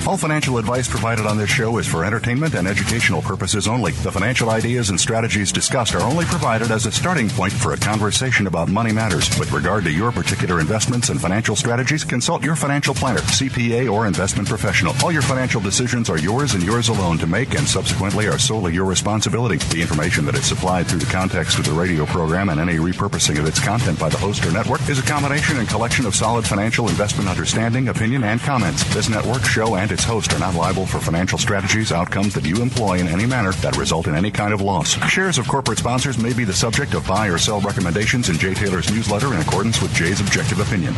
All financial advice provided on this show is for entertainment and educational purposes only. The financial ideas and strategies discussed are only provided as a starting point for a conversation about money matters. With regard to your particular investments and financial strategies, consult your financial planner, CPA, or investment professional. All your financial decisions are yours and yours alone to make and subsequently are solely your responsibility. The information that is supplied through the context of the radio program and any repurposing of its content by the host or network is a combination and collection of solid financial investment understanding, opinion, and comments. This network, show, and its host are not liable for financial strategies, outcomes that you employ in any manner that result in any kind of loss. Shares of corporate sponsors may be the subject of buy or sell recommendations in Jay Taylor's newsletter in accordance with Jay's objective opinion.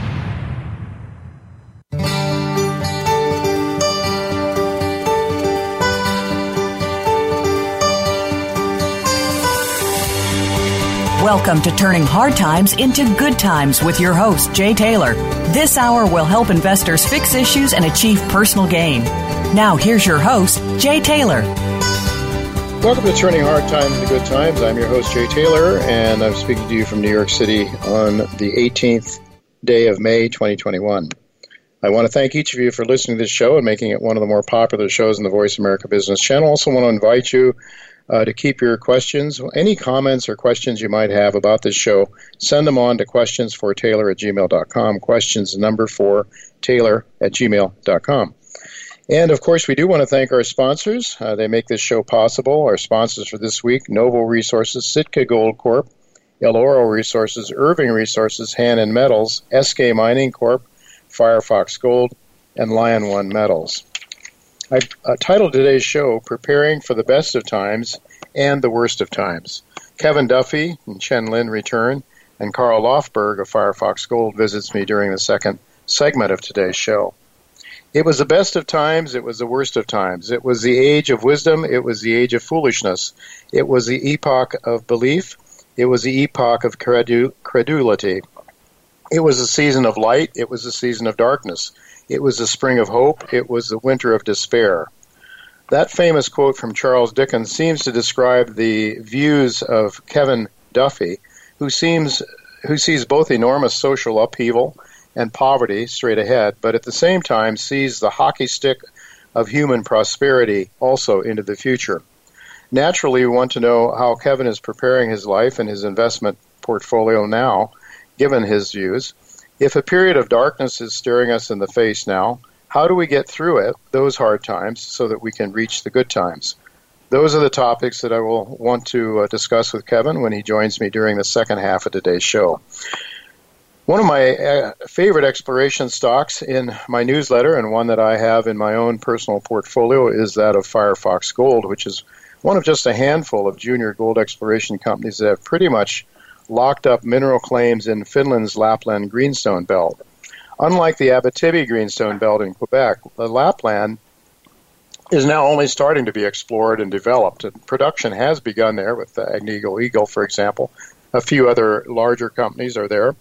Welcome to Turning Hard Times into Good Times with your host, Jay Taylor. This hour will help investors fix issues and achieve personal gain. Now, here's your host, Jay Taylor. Welcome to Turning Hard Times into Good Times. I'm your host, Jay Taylor, and I'm speaking to you from New York City on the 18th day of May, 2021. I want to thank each of you for listening to this show and making it one of the more popular shows in the Voice America Business Channel. I also want to invite you to keep your questions, any comments or questions you might have about this show, send them on to questionsfortaylor@gmail.com, questions number 4, taylor@gmail.com. And, of course, we do want to thank our sponsors. They make this show possible. Our sponsors for this week, Novo Resources, Sitka Gold Corp., El Oro Resources, Irving Resources, Hannon Metals, SK Mining Corp., Firefox Gold, and Lion One Metals. I've titled today's show, Preparing for the Best of Times and the Worst of Times. Kevin Duffy and Chen Lin return, and Carl Lofberg of Firefox Gold visits me during the second segment of today's show. It was the best of times, it was the worst of times. It was the age of wisdom, it was the age of foolishness. It was the epoch of belief, it was the epoch of credulity. It was a season of light, it was a season of darkness. It was the spring of hope. It was the winter of despair. That famous quote from Charles Dickens seems to describe the views of Kevin Duffy, who sees both enormous social upheaval and poverty straight ahead, but at the same time sees the hockey stick of human prosperity also into the future. Naturally, we want to know how Kevin is preparing his life and his investment portfolio now, given his views. If a period of darkness is staring us in the face now, how do we get through it, those hard times, so that we can reach the good times? Those are the topics that I will want to discuss with Kevin when he joins me during the second half of today's show. One of my favorite exploration stocks in my newsletter, and one that I have in my own personal portfolio, is that of Firefox Gold, which is one of just a handful of junior gold exploration companies that have pretty much locked up mineral claims in Finland's Lapland Greenstone Belt. Unlike the Abitibi Greenstone Belt in Quebec, the Lapland is now only starting to be explored and developed. And production has begun there with Agnico Eagle, for example. A few other larger companies are there.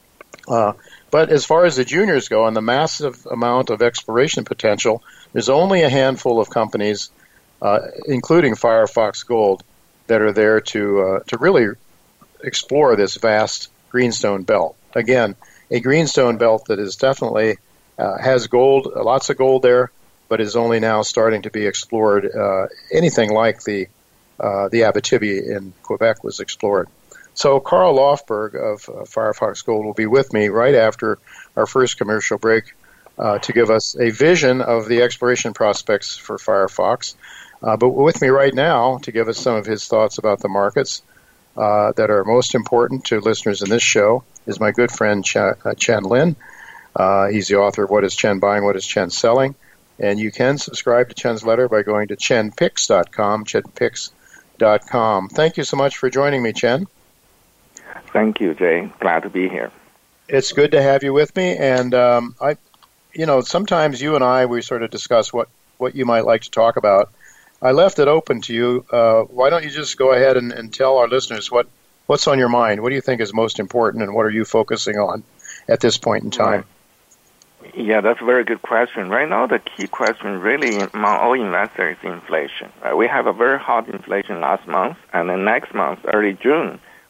But as far as the juniors go and the massive amount of exploration potential, there's only a handful of companies, including Firefox Gold, that are there to really explore this vast greenstone belt. Again, a greenstone belt that is definitely has gold, lots of gold there, but is only now starting to be explored. Anything like the Abitibi in Quebec was explored. So Carl Lofberg of Firefox Gold will be with me right after our first commercial break to give us a vision of the exploration prospects for Firefox. But with me right now to give us some of his thoughts about the markets that are most important to listeners in this show is my good friend Chen Lin. He's the author of What is Chen Buying, What is Chen Selling? And you can subscribe to Chen's letter by going to chenpicks.com, chenpicks.com. Thank you so much for joining me, Chen. Thank you, Jay. Glad to be here. It's good to have you with me. And, sometimes you and I, we sort of discuss what you might like to talk about. I left it open to you. Why don't you just go ahead and tell our listeners what's on your mind? What do you think is most important, and what are you focusing on at this point in time? Yeah, that's a very good question. Right now, the key question really among all investors is inflation. We have a very hot inflation last month, and then next month, early June,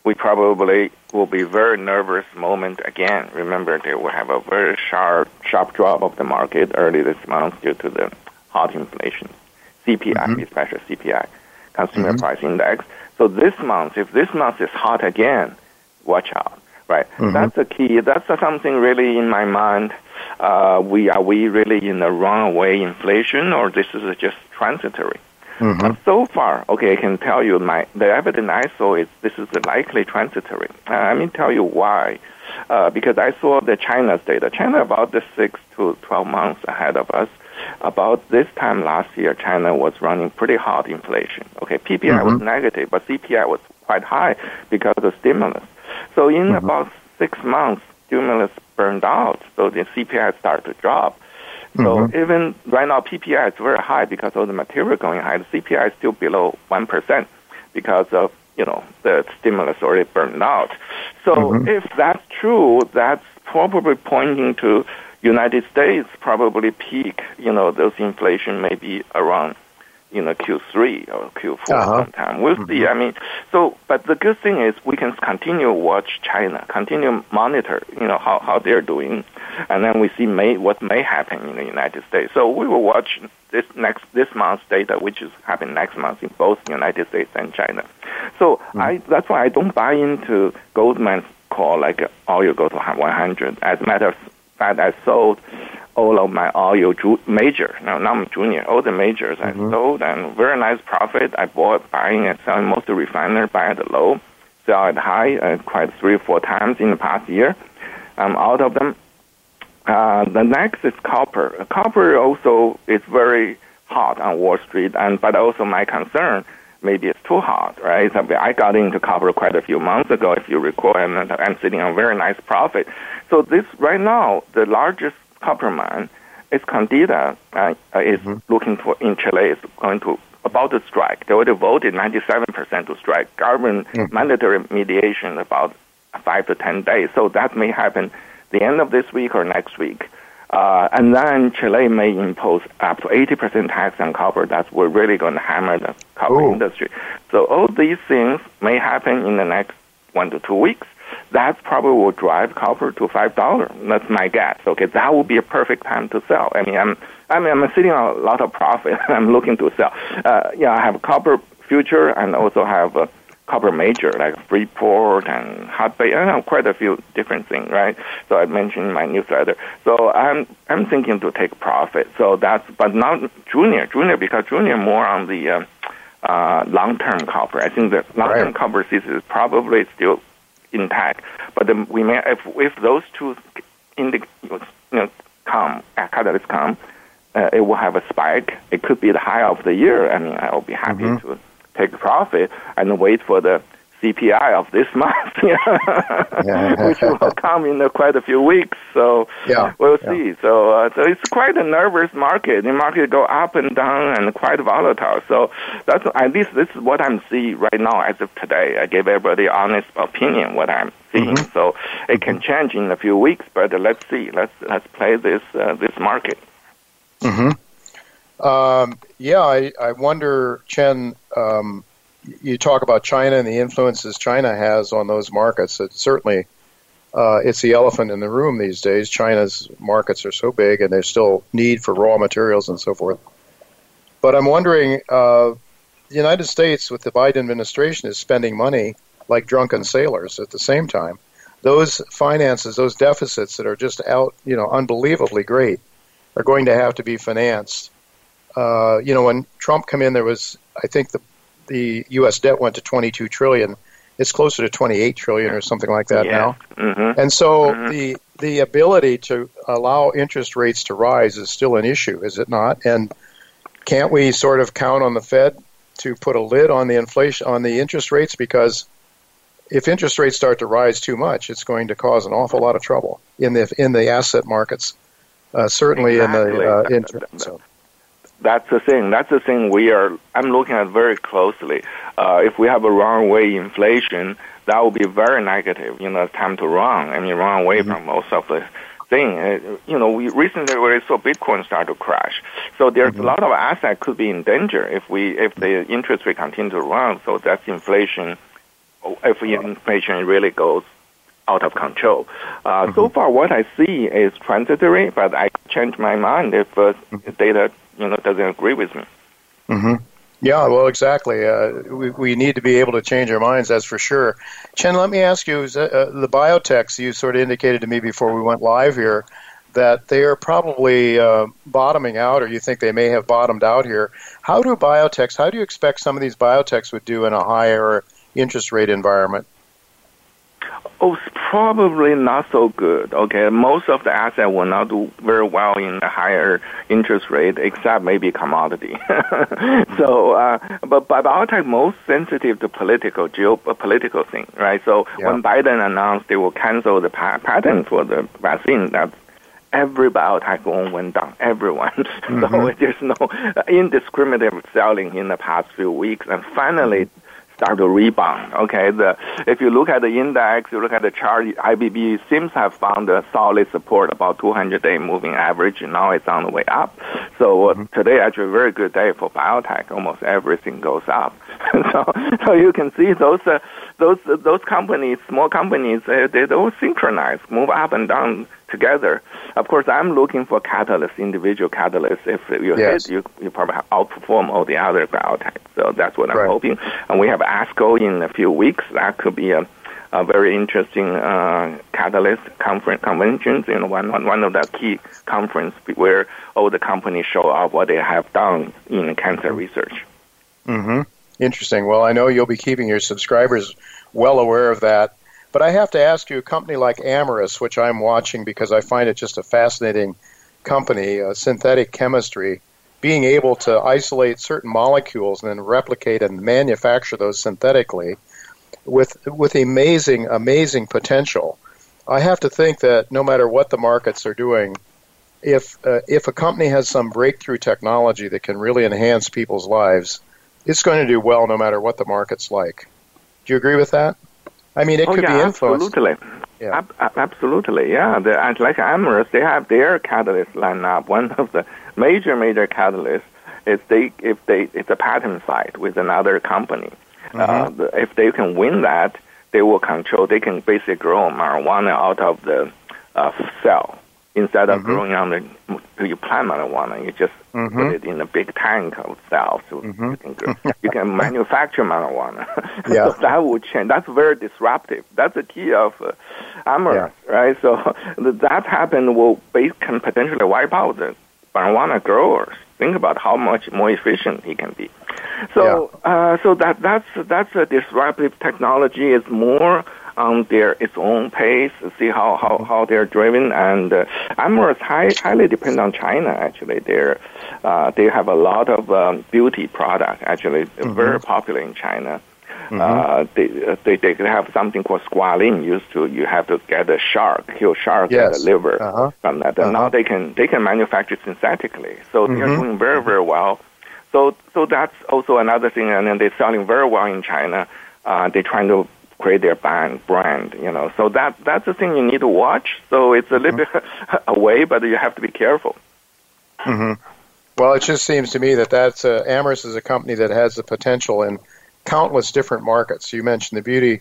we probably will be very nervous moment again. Remember, they will have a very sharp drop of the market early this month due to the hot inflation, CPI, especially CPI, Consumer Price Index. So this month, if this month is hot again, watch out, right? That's the key. That's something really in my mind. Are we really in the runaway inflation, or this is just transitory? So far, okay, I can tell you the evidence I saw is this is likely transitory. Let me tell you why. Because I saw the China's data. China about the 6 to 12 months ahead of us. About this time last year, China was running pretty hot inflation. Okay, PPI was negative, but CPI was quite high because of stimulus. So in about 6 months, stimulus burned out, so the CPI started to drop. So even right now, PPI is very high because of the material going high. The CPI is still below 1% because of, the stimulus already burned out. So if that's true, that's probably pointing to United States probably peak, those inflation maybe around, Q3 or Q4 sometime. We'll see. I mean, but the good thing is we can continue watch China, continue monitor, how they're doing, and then we see what may happen in the United States. So we will watch this month's data, which is happening next month in both the United States and China. So that's why I don't buy into Goldman's call like oil go to 100. As a matter of fact, I sold all of my oil major, not junior, all the majors I sold, and very nice profit. I buying and selling most of the refiner, buy at the low, sell at high, quite 3 or 4 times in the past year. I'm out of them. The next is copper. Copper also is very hot on Wall Street, but also my concern, maybe it's too hot, right? So I got into copper quite a few months ago, if you recall, and I'm sitting on very nice profit. So this right now, the largest copper mine is Candida, is looking for in Chile, is going to about to strike. They already voted 97% to strike. Government mandatory mediation about 5 to 10 days. So that may happen the end of this week or next week. And then Chile may impose up to 80% tax on copper. That's we're really going to hammer the copper industry. So all these things may happen in the next 1 to 2 weeks. That probably will drive copper to $5. That's my guess. Okay, that would be a perfect time to sell. I mean, I'm sitting on a lot of profit. I'm looking to sell. I have a copper future and also have a copper major like Freeport and Hudbay. I have quite a few different things, right? So I mentioned in my newsletter. So I'm thinking to take profit. So but not junior because junior more on the long-term copper. I think the long-term copper thesis is probably still intact, but we may if those two catalysts come, it will have a spike. It could be the high of the year. I mean, I will be happy to take profit and wait for the CPI of this month, which will come in quite a few weeks. So we'll see. So it's quite a nervous market. The market go up and down and quite volatile. So that's at least this is what I'm seeing right now as of today. I gave everybody honest opinion what I'm seeing. So it can change in a few weeks, but let's see. Let's play this market. I wonder, Chen, you talk about China and the influences China has on those markets. It's certainly it's the elephant in the room these days. China's markets are so big, and there's still need for raw materials and so forth. But I'm wondering, the United States, with the Biden administration, is spending money like drunken sailors at the same time. Those finances, those deficits that are just out, unbelievably great, are going to have to be financed. When Trump came in, there was, I think, the U.S. debt went to $22 trillion. It's closer to $28 trillion or something like that now. And so the ability to allow interest rates to rise is still an issue, is it not? And can't we sort of count on the Fed to put a lid on the inflation, on the interest rates? Because if interest rates start to rise too much, it's going to cause an awful lot of trouble in the asset markets. Certainly exactly. That's the thing. I'm looking at very closely. If we have a runaway inflation, that will be very negative. It's time to run. Run away from most of the thing. We recently saw Bitcoin start to crash. So there's a lot of assets could be in danger if the interest rate continue to run. So that's inflation if inflation really goes out of control. So far, what I see is transitory, but I change my mind if data doesn't agree with me. Mm-hmm. Yeah, well, exactly. We need to be able to change our minds, that's for sure. Chen, let me ask you, the biotechs, you sort of indicated to me before we went live here that they are probably bottoming out, or you think they may have bottomed out here. How do you expect some of these biotechs would do in a higher interest rate environment? Oh, it's probably not so good. Okay, most of the assets will not do very well in a higher interest rate, except maybe commodity. So, but biotech most sensitive to geopolitical thing, right? So when Biden announced they will cancel the patent for the vaccine, that every biotech went down, everyone. So there's no indiscriminate selling in the past few weeks, and finally start to rebound. Okay, if you look at the index, you look at the chart, IBB seems to have found a solid support about 200-day moving average, and now it's on the way up. So today actually a very good day for biotech. Almost everything goes up. So you can see those companies, small companies, they don't synchronize, move up and down together. Of course, I'm looking for catalysts, individual catalysts. If you hit, you probably outperform all the other biotech. So that's what I'm hoping. And we have ASCO in a few weeks. That could be a very interesting catalyst conventions. One of the key conference where all the companies show up what they have done in cancer research. Mm-hmm. Interesting. Well, I know you'll be keeping your subscribers well aware of that. But I have to ask you, a company like Amyris, which I'm watching because I find it just a fascinating company, synthetic chemistry, being able to isolate certain molecules and then replicate and manufacture those synthetically with amazing potential. I have to think that no matter what the markets are doing, if a company has some breakthrough technology that can really enhance people's lives, it's going to do well no matter what the market's like. Do you agree with that? I mean, it could be influenced. Absolutely. Yeah. Absolutely, yeah. Like Amyris, they have their catalyst lineup. One of the major catalysts is it's a patent fight with another company. If they can win that, they will control. They can basically grow marijuana out of the cell. Instead of growing you plant marijuana, you just put it in a big tank of cells. So you can manufacture marijuana. So that would change. That's very disruptive. That's the key of Amyris, right? So that happen can potentially wipe out the marijuana growers. Think about how much more efficient he can be. So that's a disruptive technology. It's more on its own pace, see how they're driven, and Amyris highly depend on China. Actually, they have a lot of beauty product. Actually, very popular in China. They have something called squalene. You have to get a shark, kill shark, get the liver from that. And now they can manufacture synthetically. So they're doing very, very well. So that's also another thing. And then they're selling very well in China. They're trying to create their brand, So that's the thing you need to watch. So it's a little bit away, but you have to be careful. Well, it just seems to me that Amyris is a company that has the potential in countless different markets. You mentioned the beauty,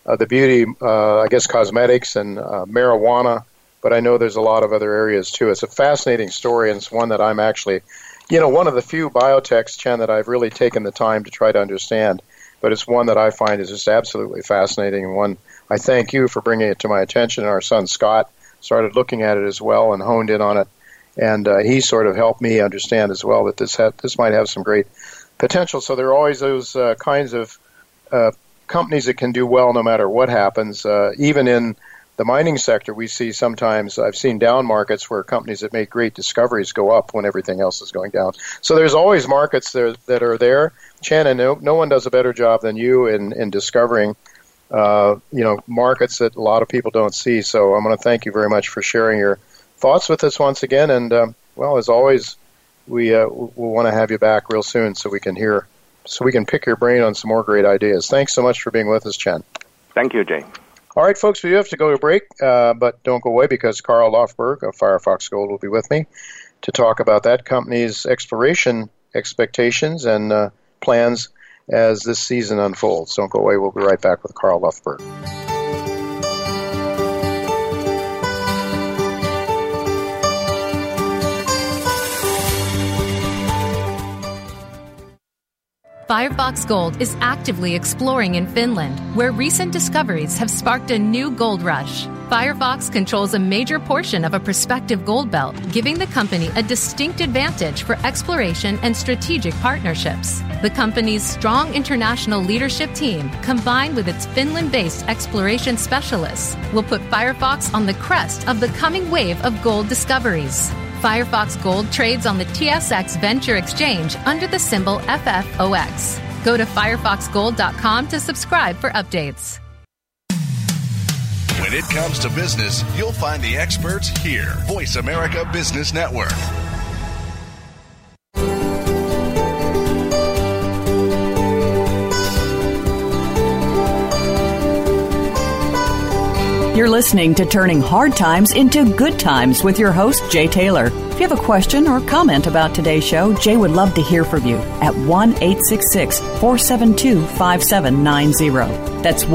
I guess cosmetics and marijuana, but I know there's a lot of other areas too. It's a fascinating story, and it's one that I'm actually, one of the few biotechs, Chen, that I've really taken the time to try to understand. But it's one that I find is just absolutely fascinating, and one I thank you for bringing it to my attention. Our son Scott started looking at it as well and honed in on it, and he sort of helped me understand as well that this might have some great potential. So there are always those kinds of companies that can do well no matter what happens. Even in the mining sector, we see sometimes, I've seen down markets where companies that make great discoveries go up when everything else is going down. So there's always markets that are there. Chen, and no one does a better job than you in discovering, markets that a lot of people don't see. So I'm going to thank you very much for sharing your thoughts with us once again. And, as always, we'll want to have you back real soon so we can pick your brain on some more great ideas. Thanks so much for being with us, Chen. Thank you, Jay. All right, folks, we do have to go to break, but don't go away because Carl Lofberg of Firefox Gold will be with me to talk about that company's exploration expectations and plans as this season unfolds. Don't go away. We'll be right back with Carl Lufberg. Firefox Gold is actively exploring in Finland, where recent discoveries have sparked a new gold rush. Firefox controls a major portion of a prospective gold belt, giving the company a distinct advantage for exploration and strategic partnerships. The company's strong international leadership team, combined with its Finland-based exploration specialists, will put Firefox on the crest of the coming wave of gold discoveries. Firefox Gold trades on the TSX Venture Exchange under the symbol FFOX. Go to firefoxgold.com to subscribe for updates. When it comes to business, you'll find the experts here. Voice America Business Network. You're listening to Turning Hard Times into Good Times with your host, Jay Taylor. If you have a question or comment about today's show, Jay would love to hear from you at 1-866-472-5790. That's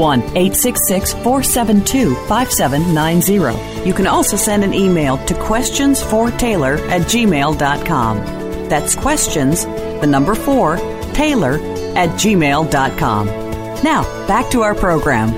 1-866-472-5790. You can also send an email to questionsfortaylor@gmail.com. That's questions, the number 4, Taylor@gmail.com. Now, back to our program.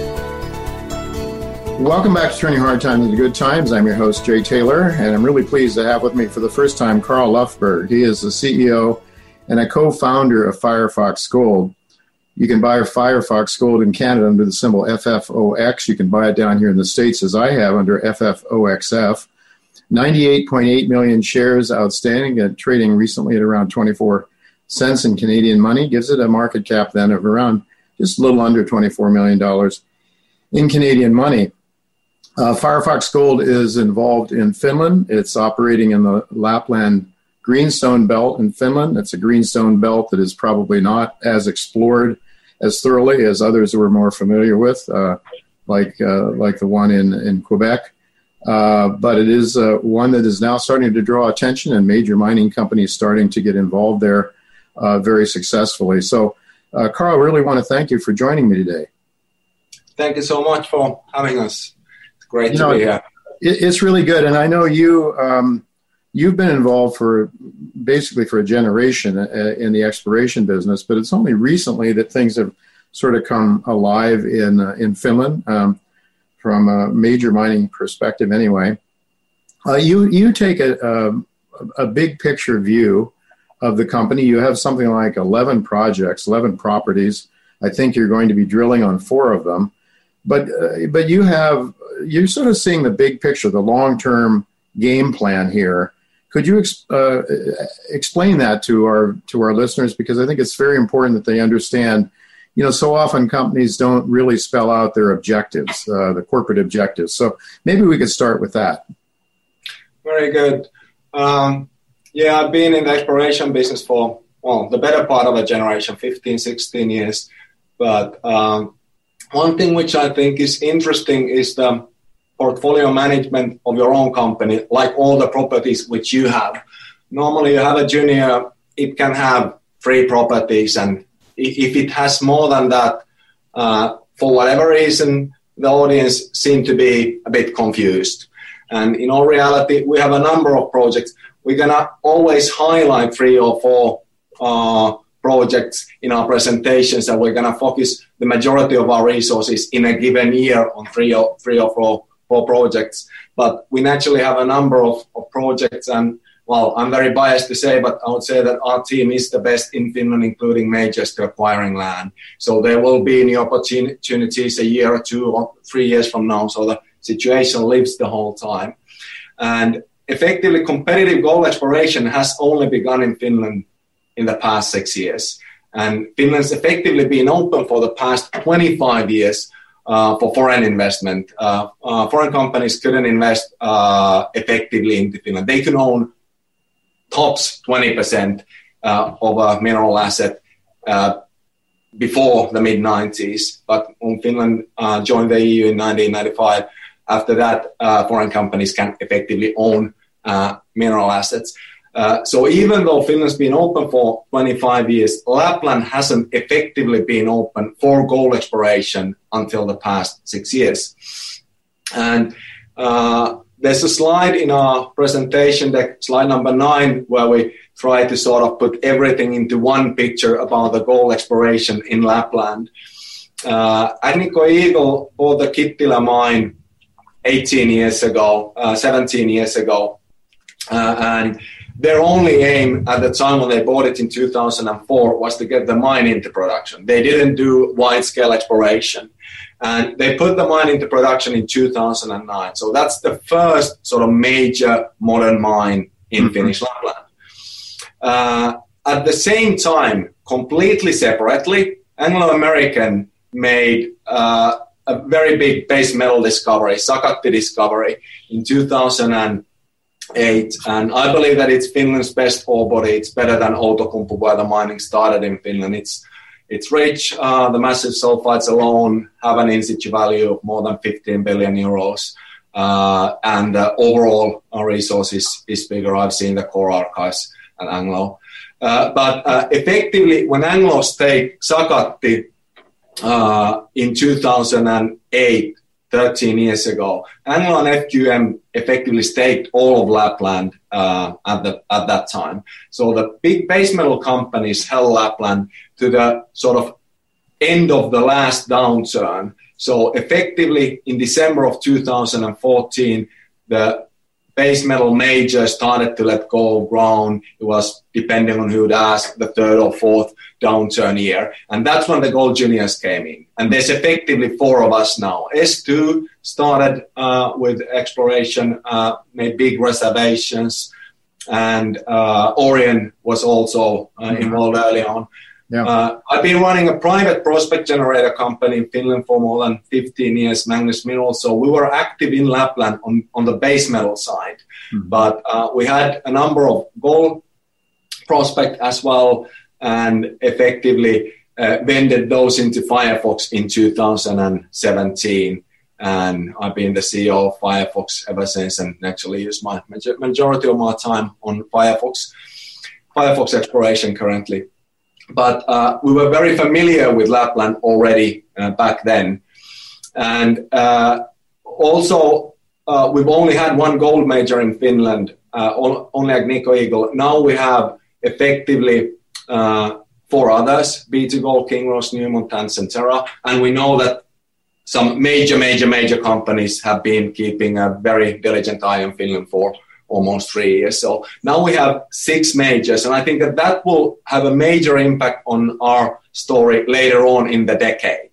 Welcome back to Turning Hard Times into Good Times. I'm your host, Jay Taylor, and I'm really pleased to have with me for the first time Carl Lufberg. He is the CEO and a co-founder of Firefox Gold. You can buy Firefox Gold in Canada under the symbol FFOX. You can buy it down here in the States, as I have, under FFOXF. 98.8 million shares outstanding, trading recently at around 24 cents in Canadian money. Gives it a market cap then of around just a little under $24 million in Canadian money. Firefox Gold is involved in Finland. It's operating in the Lapland Greenstone Belt in Finland. It's a greenstone belt that is probably not as explored as thoroughly as others we're more familiar with, like the one in Quebec. But it is one that is now starting to draw attention, and major mining companies starting to get involved there very successfully. So, Carl, I really want to thank you for joining me today. Thank you so much for having us. Great to be here. It's really good, and I know you've been involved for a generation in the exploration business, but it's only recently that things have sort of come alive in Finland from a major mining perspective. Anyway, you take a big picture view of the company. You have something like 11 projects, 11 properties. I think you're going to be drilling on 4 of them. But you're sort of seeing the big picture, the long-term game plan here. Could you explain that to our listeners? Because I think it's very important that they understand. You know, so often companies don't really spell out their objectives, the corporate objectives. So maybe we could start with that. Very good. I've been in the exploration business for the better part of a generation, 15, 16 years. But one thing which I think is interesting is the portfolio management of your own company, like all the properties which you have. Normally you have a junior, it can have 3 properties, and if it has more than that, for whatever reason, the audience seem to be a bit confused. And in all reality, we have a number of projects. We're going to always highlight 3 or 4 projects in our presentations, and we're going to focus the majority of our resources in a given year on 3 or 4 projects. But we naturally have a number of projects, and I'm very biased to say, but I would say that our team is the best in Finland, including majors, to acquiring land. So there will be new opportunities a year or 2 or 3 years from now. So the situation lives the whole time. And effectively, competitive gold exploration has only begun in Finland in the past 6 years. And Finland's effectively been open for the past 25 years for foreign investment. Foreign companies couldn't invest effectively into Finland. They could own tops 20% of a mineral asset before the mid-90s. But when Finland joined the EU in 1995, after that, foreign companies can effectively own mineral assets. So even though Finland's been open for 25 years, Lapland hasn't effectively been open for gold exploration until the past 6 years. And there's a slide in our presentation deck, slide number 9, where we try to sort of put everything into one picture about the gold exploration in Lapland. Agnico Eagle bought the Kittilä mine 17 years ago, and their only aim at the time when they bought it in 2004 was to get the mine into production. They didn't do wide-scale exploration. And they put the mine into production in 2009. So that's the first sort of major modern mine in Finnish Lapland. At the same time, completely separately, Anglo American made a very big base metal discovery, Sakatti discovery, in 2008. And I believe that it's Finland's best ore body. It's better than Outokumpu, where the mining started in Finland. It's rich. The massive sulfides alone have an in-situ value of more than 15 billion euros. And overall, our resource is bigger. I've seen the core archives at Anglo. But effectively, when Anglo staked Sakatti in 2008, 13 years ago, Anglo and FQM effectively staked all of Lapland at that time. So the big base metal companies held Lapland to the sort of end of the last downturn. So effectively, in December of 2014, the base metal majors started to let go of ground. It was, depending on who'd ask, the third or fourth downturn year. And that's when the gold juniors came in. And there's effectively 4 of us now. S2 started with exploration, made big reservations, and Orion was also involved early on. Yeah. I've been running a private prospect generator company in Finland for more than 15 years, Magnus Minerals. So we were active in Lapland on the base metal side. But we had a number of gold prospect as well, and effectively vended those into Firefox in 2017. And I've been the CEO of Firefox ever since, and actually use my majority of my time on Firefox exploration currently. But we were very familiar with Lapland already back then. And also, we've only had one gold major in Finland, only Agnico Eagle. Now we have effectively 4 others, B2Gold, Kinross, Newmont, and Centerra. And we know that some major companies have been keeping a very diligent eye on Finland for almost 3 years. So now we have 6 majors, and I think that will have a major impact on our story later on in the decade.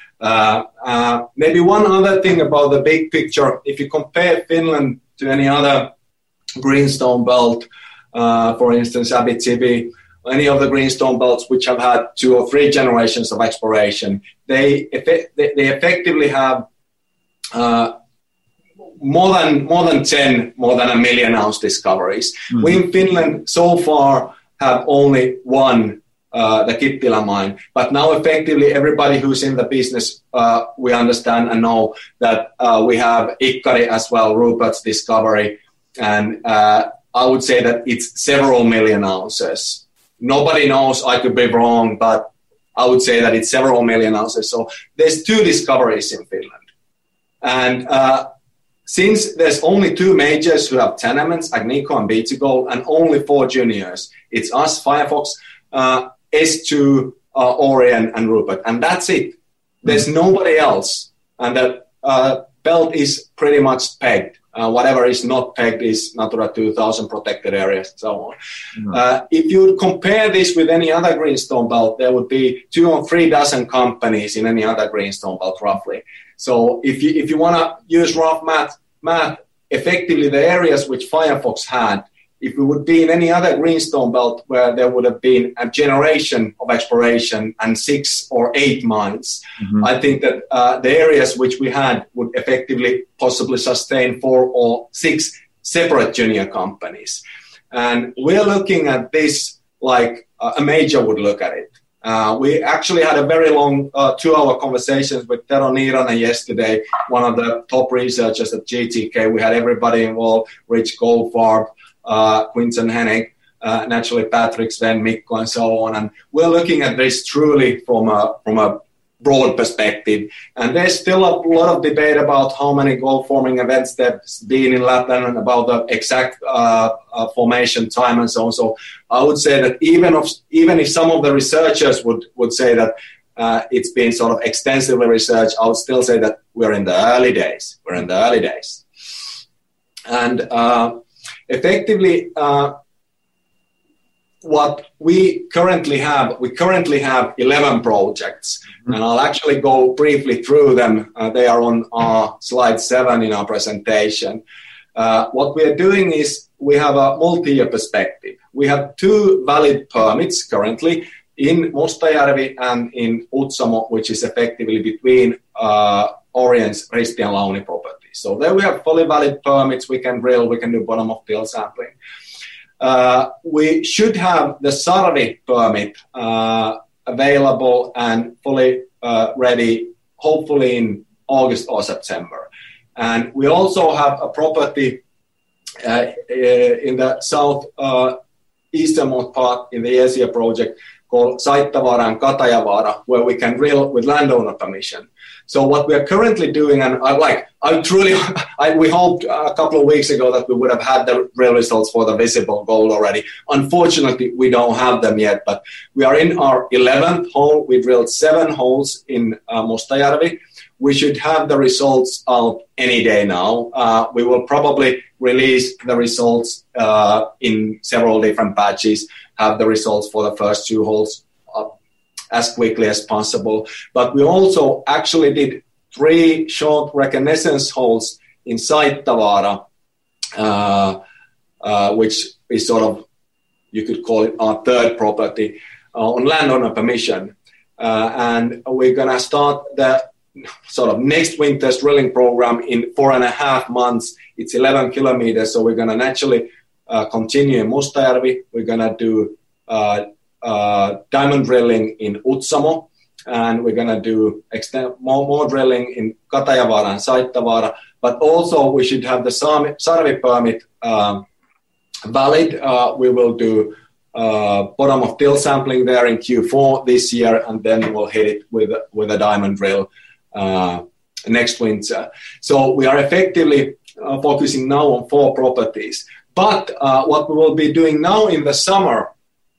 Maybe one other thing about the big picture, if you compare Finland to any other greenstone belt, for instance, Abitibi, any of the greenstone belts which have had 2 or 3 generations of exploration, they effectively have more than 1 million ounce discoveries. We in Finland so far have only one, the Kittilä mine, but now effectively everybody who's in the business, we understand and know that we have Ikkari as well, Rupert's discovery, and I would say that it's several million ounces. Nobody knows, I could be wrong, but I would say that it's several million ounces. So there's 2 discoveries in Finland. And since there's only 2 majors who have tenements, Agnico and B2Gold, and only 4 juniors, it's us, Firefox, S2, Orion, and Rupert. And that's it. There's nobody else. And the belt is pretty much pegged. Whatever is not pegged is Natura 2000 protected areas and so on. If you would compare this with any other greenstone belt, there would be 2 or 3 dozen companies in any other greenstone belt, roughly. So if you want to use rough math, effectively the areas which Firefox had, if we would be in any other greenstone belt where there would have been a generation of exploration and 6 or 8 mines, I think that the areas which we had would effectively possibly sustain 4 or 6 separate junior companies. And we're looking at this like a major would look at it. We actually had a very long 2-hour conversations with Tero Niiranen yesterday, one of the top researchers at GTK. We had everybody involved, Rich Goldfarb, Quinton Hennig, naturally Patrick, Sven, Mikko, and so on. And we're looking at this truly from a broad perspective. And there's still a lot of debate about how many goal-forming events there's been in Lapland and about the exact formation time and so on. So I would say that even if some of the researchers would say that it's been sort of extensively researched, I would still say that we're in the early days. And effectively, what we currently have 11 projects, and I'll actually go briefly through them. They are on slide 7 in our presentation. What we are doing is we have a multi-year perspective. We have 2 valid permits currently in Mustajärvi and in Utsamo, which is effectively between Orient's Risti and Launi properties. So there we have fully valid permits. We can drill, we can do bottom of till sampling. We should have the Sarvi permit available and fully ready, hopefully in August or September. And we also have a property in the south easternmost part in the Esia project called Saittavaara and Katajavaara, where we can drill with landowner permission. So what we are currently doing, and we hoped a couple of weeks ago that we would have had the drill results for the visible gold already. Unfortunately, we don't have them yet, but we are in our 11th hole. We drilled 7 holes in Mustajärvi. We should have the results out any day now. We will probably release the results in several different batches, have the results for the first 2 holes as quickly as possible. But we also actually did 3 short reconnaissance holes in Saittavaara, which is sort of, you could call it our 3rd property, on landowner permission. And we're going to start the sort of next winter's drilling program in 4.5 months. It's 11 kilometers, so we're going to naturally continue in Mustajärvi. We're going to do diamond drilling in Utsamo, and we're going to do more drilling in Katajavaara and Saittavaara. But also we should have the Sarvi permit valid. We will do bottom of till sampling there in Q4 this year, and then we'll hit it with a diamond drill next winter. So we are effectively focusing now on 4 properties. But what we will be doing now in the summer,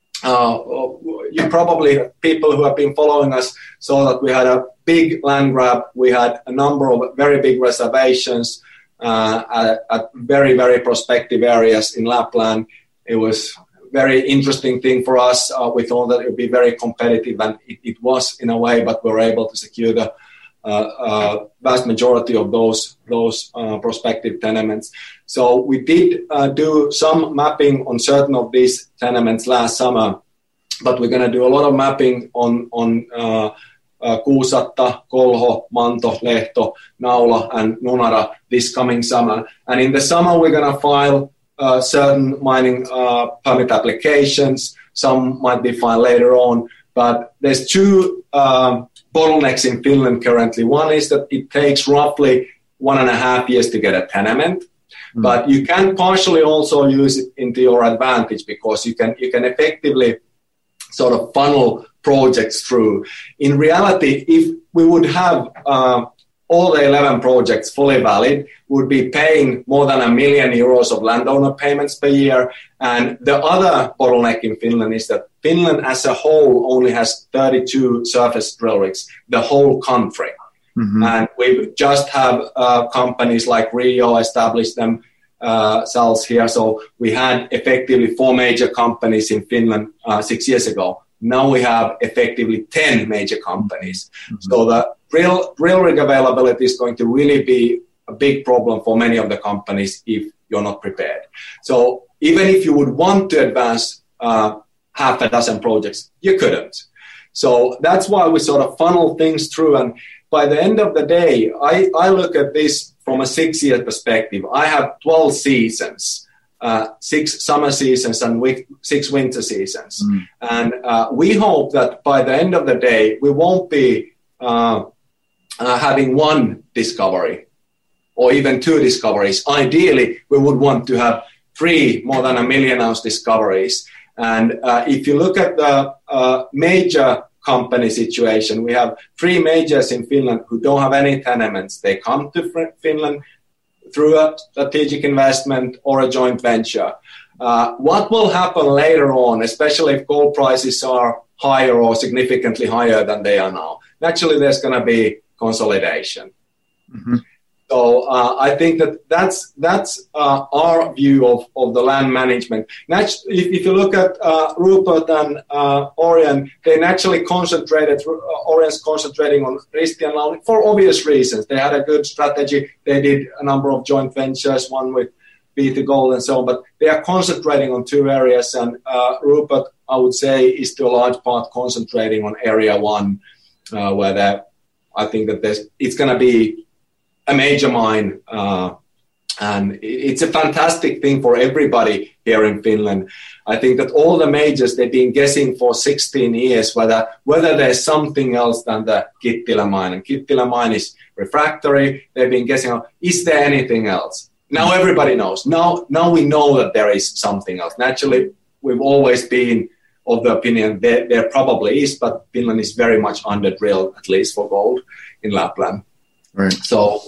you probably, people who have been following us, saw that we had a big land grab. We had a number of very big reservations at very, very prospective areas in Lapland. It was a very interesting thing for us. We thought that it would be very competitive, and it was in a way, but we were able to secure the vast majority of those prospective tenements. So we did do some mapping on certain of these tenements last summer, but we're going to do a lot of mapping on Kuusatta, Kolho, Manto, Lehto, Naula, and Nunara this coming summer. And in the summer, we're going to file certain mining permit applications. Some might be filed later on, but there's 2 bottlenecks in Finland currently. One is that it takes roughly 1.5 years to get a tenement, but you can partially also use it into your advantage, because you can effectively sort of funnel projects through. In reality, if we would have all the 11 projects fully valid, we would be paying more than €1 million of landowner payments per year. And the other bottleneck in Finland is that Finland as a whole only has 32 surface drill rigs, the whole country. Mm-hmm. And we just have companies like Rio establish themselves here. So we had effectively 4 major companies in Finland 6 years ago. Now we have effectively 10 major companies. Mm-hmm. So the drill rig availability is going to really be a big problem for many of the companies if you're not prepared. So even if you would want to advance half a dozen projects, you couldn't. So that's why we sort of funnel things through. And by the end of the day, I look at this from a 6-year perspective. I have 12 seasons, 6 summer seasons and 6 winter seasons. Mm. And we hope that by the end of the day, we won't be having 1 discovery or even 2 discoveries. Ideally, we would want to have more than 1 million ounce discoveries. And if you look at the major company situation, we have 3 majors in Finland who don't have any tenements. They come to Finland through a strategic investment or a joint venture. What will happen later on, especially if gold prices are higher or significantly higher than they are now? Naturally, there's going to be consolidation. Mm-hmm. So I think that's our view of the land management. If you look at Rupert and Orion, they naturally concentrated. Orion's concentrating on Risti and Launi for obvious reasons. They had a good strategy. They did a number of joint ventures, one with B2Gold and so on. But they are concentrating on 2 areas, and Rupert, I would say, is to a large part concentrating on Area 1, where I think that it's going to be a major mine, and it's a fantastic thing for everybody here in Finland. I think that all the majors, they've been guessing for 16 years whether there's something else than the Kittilä mine. And Kittilä mine is refractory. They've been guessing, is there anything else? Now everybody knows. Now we know that there is something else. Naturally, we've always been of the opinion there probably is, but Finland is very much under-drilled, at least for gold in Lapland. Right. So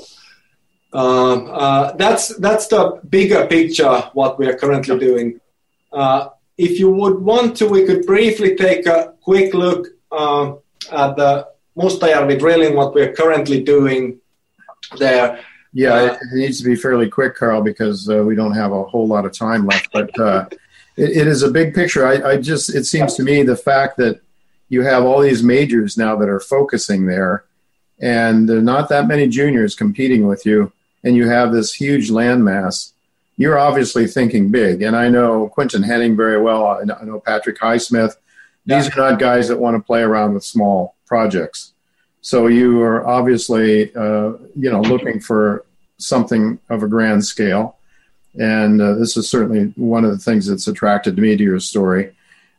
that's the bigger picture, what we are currently doing. If you would want to, we could briefly take a quick look at the Mustajärvi drilling, what we're currently doing there. Yeah, it needs to be fairly quick, Carl, because we don't have a whole lot of time left. But it is a big picture. It seems to me the fact that you have all these majors now that are focusing there, and there are not that many juniors competing with you, and you have this huge landmass, you're obviously thinking big. And I know Quinton Henning very well. I know Patrick Highsmith. These are not guys that want to play around with small projects. So you are obviously, looking for something of a grand scale. And this is certainly one of the things that's attracted me to your story.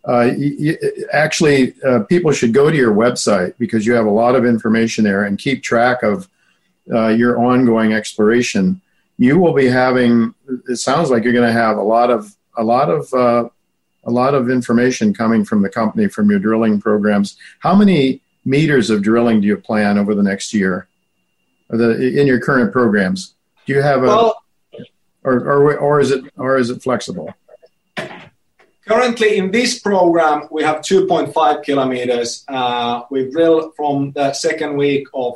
People should go to your website because you have a lot of information there and keep track of your ongoing exploration. You will be having, it sounds like you're going to have a lot of information coming from the company, from your drilling programs. How many meters of drilling do you plan over the next year in your current programs? Do you have or is it flexible? Currently in this program, we have 2.5 kilometers. We drill from the second week of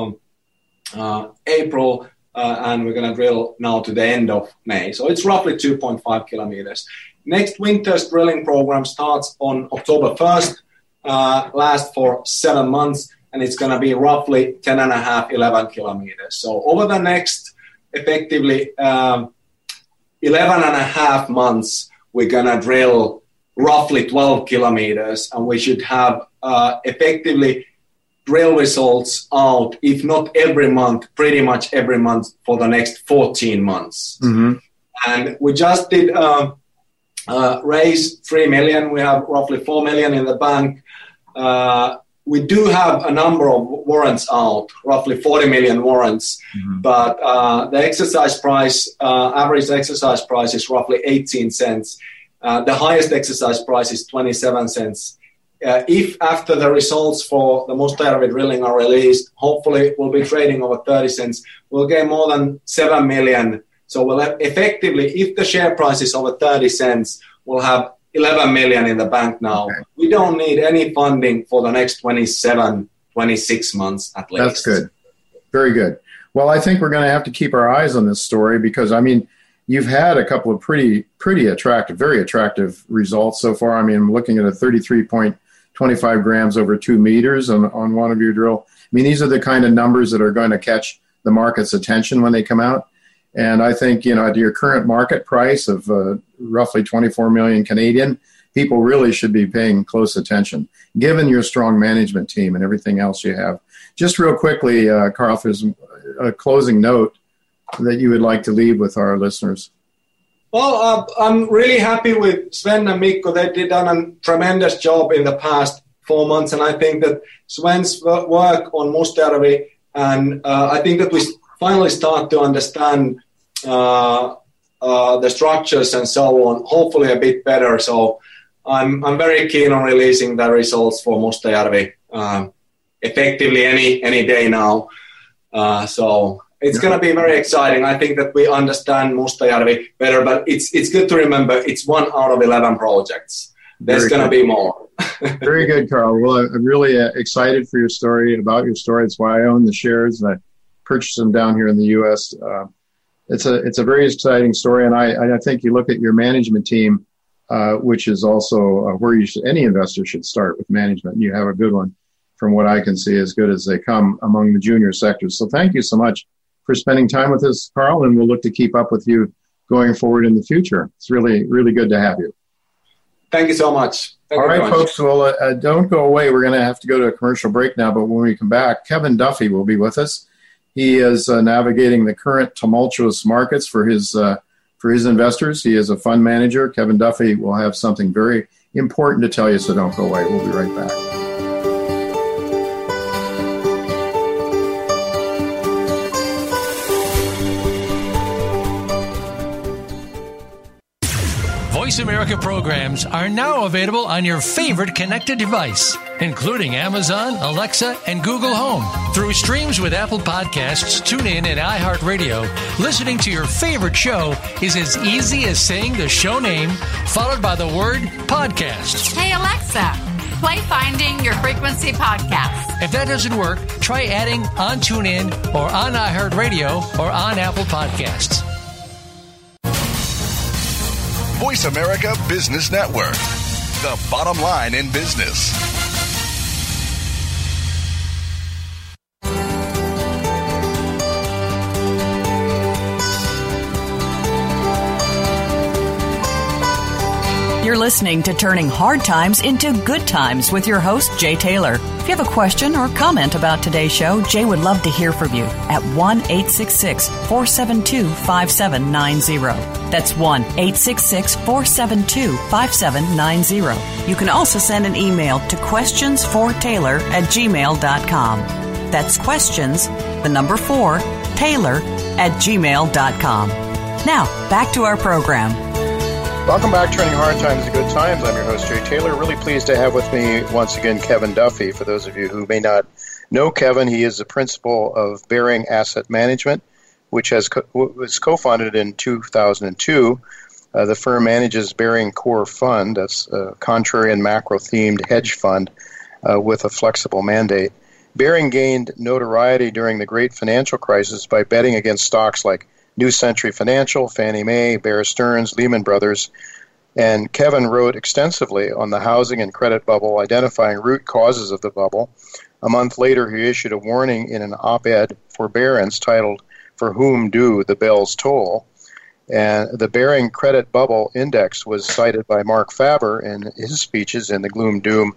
April, and we're going to drill now to the end of May. So it's roughly 2.5 kilometers. Next winter's drilling program starts on October 1st, lasts for 7 months, and it's going to be roughly 11 kilometers. So over the next, effectively, 11 and a half months, we're going to drill roughly 12 kilometers, and we should have effectively drill results out, if not every month, pretty much every month for the next 14 months. Mm-hmm. And we just did raise 3 million. We have roughly 4 million in the bank. We do have a number of warrants out, roughly 40 million warrants, but the exercise price, average exercise price is roughly 18 cents. The highest exercise price is 27 cents. If after the results for the Mustajärvi drilling are released, hopefully we'll be trading over 30 cents. We'll get more than 7 million. So we'll have effectively, if the share price is over 30 cents, we'll have 11 million in the bank now. Okay. We don't need any funding for the next 27, 26 months at least. That's good. Very good. Well, I think we're going to have to keep our eyes on this story because, I mean, you've had a couple of pretty attractive, very attractive results so far. I mean, I'm looking at a 33.25 grams over 2 meters on one of your drill. I mean, these are the kind of numbers that are going to catch the market's attention when they come out. And I think, at your current market price of roughly 24 million Canadian, people really should be paying close attention, given your strong management team and everything else you have. Just real quickly, Carl, if there's a closing note that you would like to leave with our listeners. Well, I'm really happy with Sven and Mikko. They've done a tremendous job in the past 4 months, and I think that Sven's work on Mustajärvi, and I think that we finally start to understand the structures and so on, hopefully a bit better. So I'm very keen on releasing the results for Mustajärvi effectively any day now. So it's going to be very exciting. I think that we understand Mustajärvi better, but it's good to remember it's 1 out of 11 projects. There's going to be more. Very good, Carl. Well, I'm really excited for your story and about your story. It's why I own the shares, and I purchased them down here in the U.S. It's a very exciting story, and I think you look at your management team, which is also where any investor should start with management. You have a good one, from what I can see, as good as they come among the junior sectors. So thank you so much for spending time with us, Carl, and we'll look to keep up with you going forward in the future. It's really, really good to have you. Thank you so much. All right, folks, well, don't go away. We're going to have to go to a commercial break now, but when we come back, Kevin Duffy will be with us. He is navigating the current tumultuous markets for his investors. He is a fund manager. Kevin Duffy will have something very important to tell you, so don't go away. We'll be right back. Voice America programs are now available on your favorite connected device, including Amazon, Alexa, and Google Home. Through streams with Apple Podcasts, TuneIn, and iHeartRadio, listening to your favorite show is as easy as saying the show name followed by the word podcast. Hey, Alexa, play Finding Your Frequency podcast. If that doesn't work, try adding on TuneIn or on iHeartRadio or on Apple Podcasts. Voice America Business Network, the bottom line in business. You're listening to Turning Hard Times into Good Times with your host, Jay Taylor. If you have a question or comment about today's show, Jay would love to hear from you at 1-866-472-5790. That's 1-866-472-5790. You can also send an email to questionsfortaylor@gmail.com. That's questions, the number 4, Taylor@gmail.com. Now, back to our program. Welcome back, Turning Hard Times to Good Times. I'm your host, Jay Taylor. Really pleased to have with me once again Kevin Duffy. For those of you who may not know Kevin, he is the principal of Baring Asset Management, which was co-founded in 2002. The firm manages Baring Core Fund, that's a contrary and macro-themed hedge fund with a flexible mandate. Baring gained notoriety during the great financial crisis by betting against stocks like New Century Financial, Fannie Mae, Bear Stearns, Lehman Brothers, and Kevin wrote extensively on the housing and credit bubble, identifying root causes of the bubble. A month later, he issued a warning in an op-ed for Barron's titled, "For Whom Do the Bells Toll?" And the Baring Credit Bubble Index was cited by Mark Faber in his speeches in the Gloom, Boom,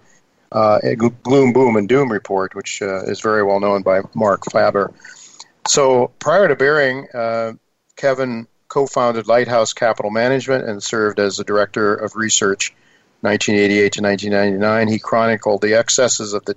and Doom report, which is very well known by Mark Faber. So prior to Baring, Kevin co-founded Lighthouse Capital Management and served as the Director of Research 1988 to 1999. He chronicled the excesses of the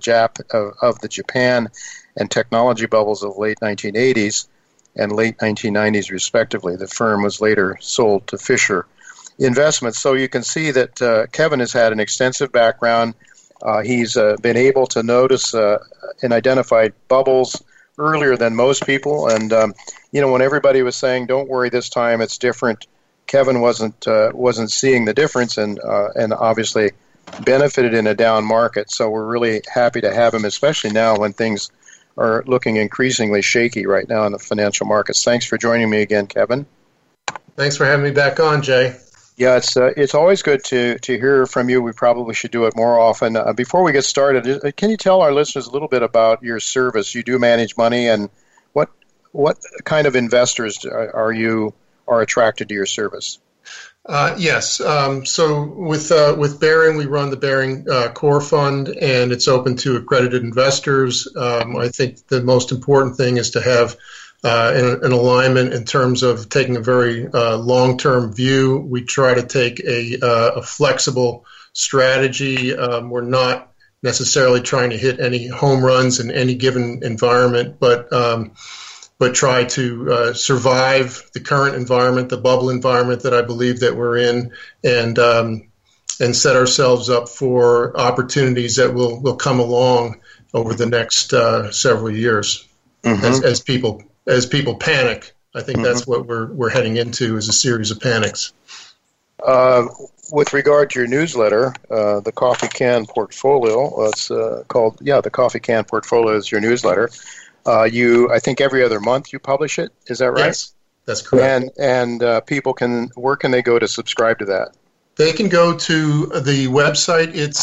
Japan and technology bubbles of late 1980s and late 1990s, respectively. The firm was later sold to Fisher Investments. So you can see that Kevin has had an extensive background. He's been able to notice and identify bubbles earlier than most people, and when everybody was saying, "Don't worry, this time it's different," Kevin wasn't seeing the difference, and obviously benefited in a down market. So we're really happy to have him, especially now when things are looking increasingly shaky right now in the financial markets. Thanks for joining me again, Kevin. Thanks for having me back on, Jay. Yeah, it's always good to hear from you. We probably should do it more often. Before we get started, can you tell our listeners a little bit about your service? You do manage money, and what kind of investors are attracted to your service? Yes. So with Baring, we run the Baring Core Fund, and it's open to accredited investors. I think the most important thing is to have an alignment in terms of taking a very long-term view. We try to take a flexible strategy. We're not necessarily trying to hit any home runs in any given environment, but but try to survive the current environment, the bubble environment that I believe that we're in, and set ourselves up for opportunities that will come along over the next several years. As people panic. I think that's what we're heading into, is a series of panics. With regard to your newsletter, the Coffee Can Portfolio, it's called, the Coffee Can Portfolio is your newsletter. I think every other month you publish it. Is that right? Yes, that's correct. And people where can they go to subscribe to that? They can go to the website. It's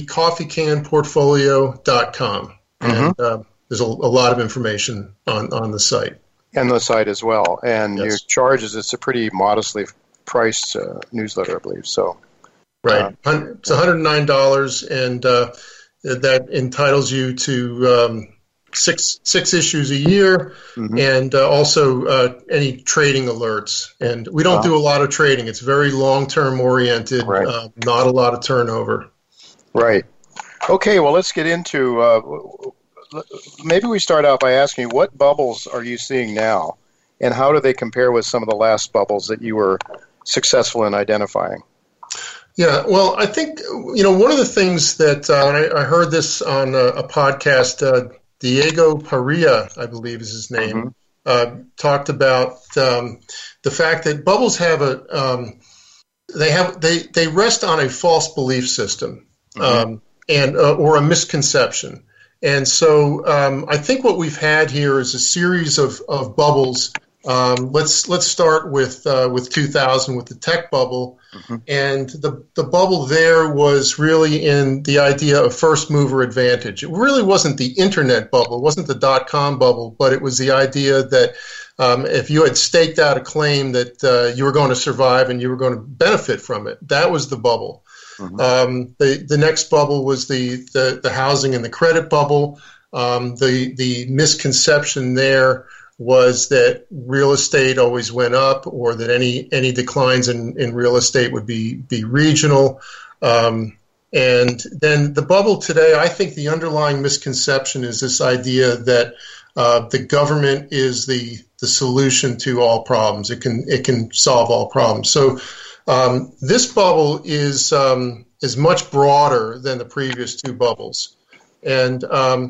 thecoffeecanportfolio.com. And there's a lot of information on the site. And the site as well. And your charges, it's a pretty modestly priced newsletter, I believe. So, right. It's $109, and that entitles you to six issues a year, and also any trading alerts. And we don't do a lot of trading. It's very long-term oriented, not a lot of turnover. Right. Okay, well, let's get into, maybe we start out by asking, what bubbles are you seeing now, and how do they compare with some of the last bubbles that you were successful in identifying? Yeah, well, I think, one of the things that I heard this on a podcast, Diego Parilla, I believe is his name, talked about the fact that bubbles have they rest on a false belief system and or a misconception. And so I think what we've had here is a series of bubbles. Let's start with 2000 with the tech bubble, and the bubble there was really in the idea of first mover advantage. It really wasn't the internet bubble, it wasn't the .com bubble, but it was the idea that if you had staked out a claim that you were going to survive and you were going to benefit from it, that was the bubble. The next bubble was the housing and the credit bubble. The misconception there was that real estate always went up, or that any declines in real estate would be regional. And then the bubble today, I think the underlying misconception is this idea that the government is the solution to all problems. It can solve all problems. So this bubble is much broader than the previous two bubbles, and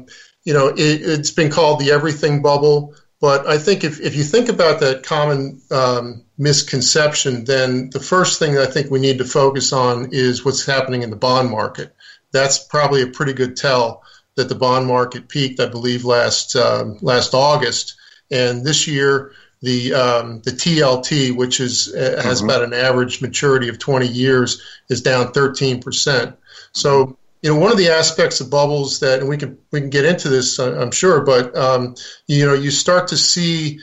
it's been called the everything bubble. But I think if you think about that common misconception, then the first thing I think we need to focus on is what's happening in the bond market. That's probably a pretty good tell that the bond market peaked, I believe, last August, and this year the TLT, which has about an average maturity of 20 years, is down 13%. So, one of the aspects of bubbles that, and we can get into this, I'm sure, but you start to see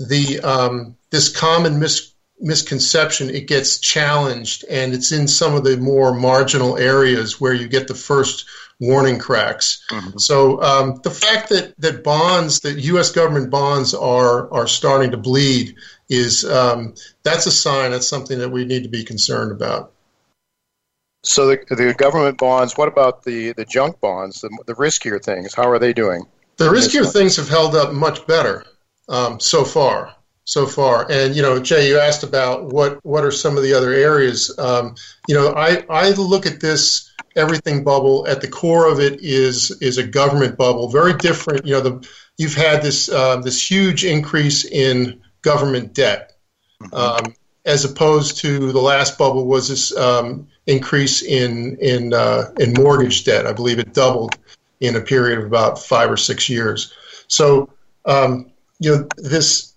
this common misconception. It gets challenged, and it's in some of the more marginal areas where you get the first warning cracks. So the fact that bonds, that U.S. government bonds are starting to bleed is that's a sign. That's something that we need to be concerned about. So the government bonds, what about the junk bonds, the riskier things? How are they doing? The riskier things have held up much better so far. And, Jay, you asked about what are some of the other areas. I look at this everything bubble. At the core of it is a government bubble, very different. You've had this huge increase in government debt. As opposed to the last bubble was this increase in mortgage debt. I believe it doubled in a period of about 5 or 6 years. So this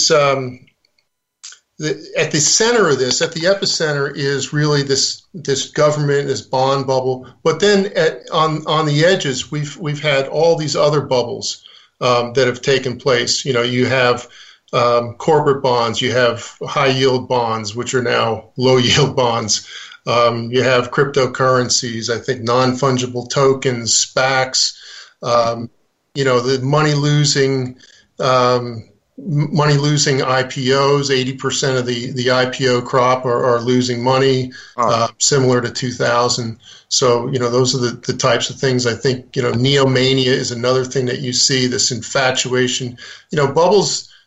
at the center of this, at the epicenter, is really this government, this bond bubble. But then on the edges, we've had all these other bubbles that have taken place. You have corporate bonds, you have high yield bonds, which are now low yield bonds. You have cryptocurrencies, I think non-fungible tokens, SPACs, the money losing IPOs. 80% of the IPO crop are losing money, similar to 2000. So, those are the types of things. I think, neomania is another thing that you see, this infatuation. Bubbles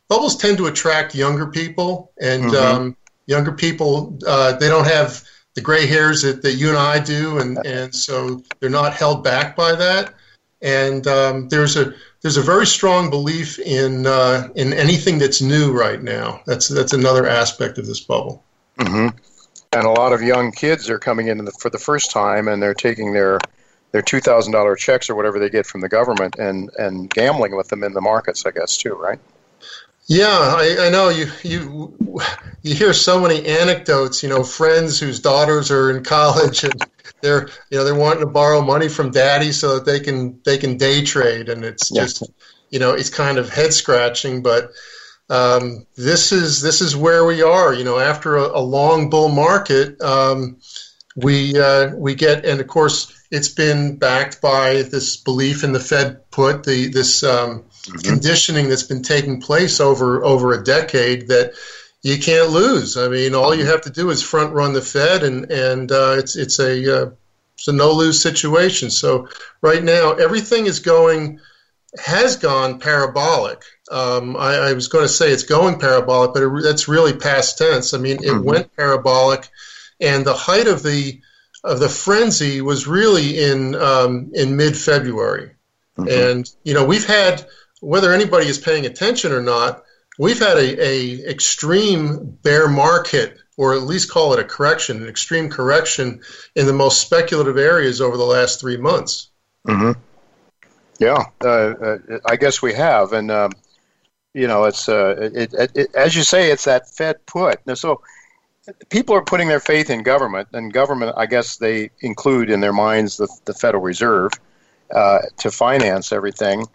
bubbles tend to attract younger people, and younger people, they don't have the gray hairs that you and I do, and so they're not held back by that. And there's a very strong belief in anything that's new right now. That's another aspect of this bubble. Mm-hmm. And a lot of young kids are coming in for the first time, and they're taking their $2,000 checks or whatever they get from the government and gambling with them in the markets, I guess, too, right? Yeah, I know you hear so many anecdotes, friends whose daughters are in college and they're wanting to borrow money from daddy so that they can day trade, and it's just it's kind of head scratching, but this is where we are. After a long bull market, we get, and of course it's been backed by this belief in the Fed put, this conditioning that's been taking place over a decade that you can't lose. I mean, all you have to do is front run the Fed, and it's a no-lose situation. So right now, everything has gone parabolic. I was going to say it's going parabolic, but that's really past tense. I mean, it went parabolic, and the height of the frenzy was really in mid-February. And we've had, whether anybody is paying attention or not, we've had a extreme bear market, or at least call it a correction, an extreme correction in the most speculative areas over the last 3 months. Mm-hmm. Yeah, I guess we have, and it's as you say, it's that Fed put. Now, so people are putting their faith in government, and government, I guess, they include in their minds the Federal Reserve to finance everything.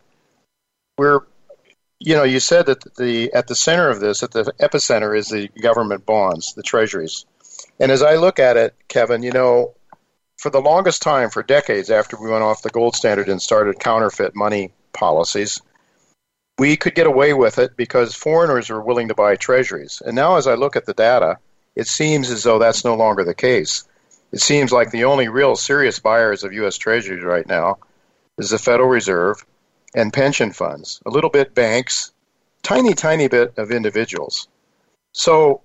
You said that at the center of this, at the epicenter, is the government bonds, the treasuries. And as I look at it, Kevin, for the longest time, for decades after we went off the gold standard and started counterfeit money policies, we could get away with it because foreigners were willing to buy treasuries. And now as I look at the data, it seems as though that's no longer the case. It seems like the only real serious buyers of U.S. treasuries right now is the Federal Reserve and pension funds, a little bit banks, tiny bit of individuals. So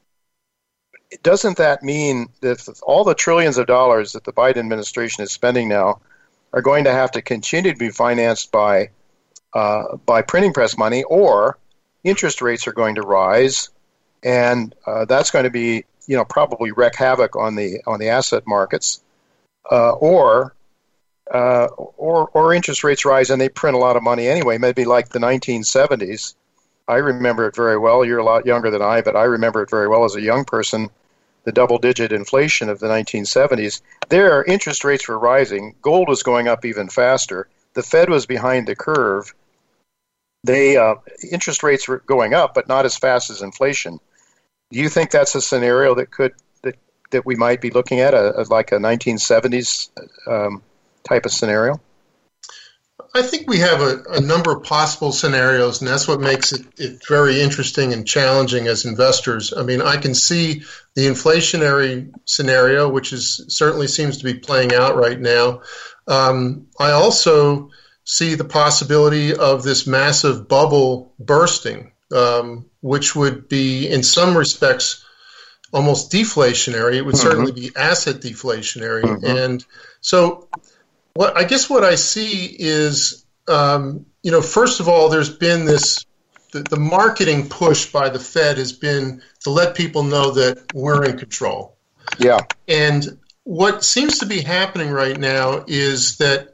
doesn't that mean that all the trillions of dollars that the Biden administration is spending now are going to have to continue to be financed by printing press money, or interest rates are going to rise, and that's going to be probably wreak havoc on the asset markets, or interest rates rise and they print a lot of money anyway, maybe like the 1970s. I remember it very well. You're a lot younger than I, but I remember it very well as a young person, the double-digit inflation of the 1970s. There, interest rates were rising. Gold was going up even faster. The Fed was behind the curve. Interest rates were going up, but not as fast as inflation. Do you think that's a scenario that we might be looking at, like a 1970s type of scenario? I think we have a number of possible scenarios, and that's what makes it very interesting and challenging as investors. I mean, I can see the inflationary scenario, which certainly seems to be playing out right now. I also see the possibility of this massive bubble bursting, which would be, in some respects, almost deflationary. It would certainly be asset deflationary. And so what I see is, first of all, there's been the marketing push by the Fed has been to let people know that we're in control. Yeah. And what seems to be happening right now is that